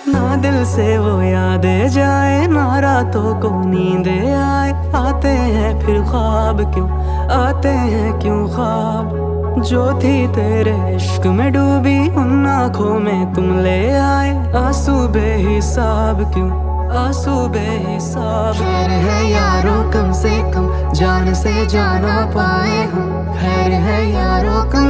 ना दिल से वो यादें जाए, ना रातों को नींदे आए। आते हैं फिर ख्वाब क्यों, आते हैं क्यों ख्वाब। जो थी तेरे इश्क में डूबी, उन आँखों में तुम ले आए। आंसू बेहिसाब क्यों, आंसू बेहिसाब। खैर है यारों कम से कम जान से जाना पाए हम, खैर है यारों कम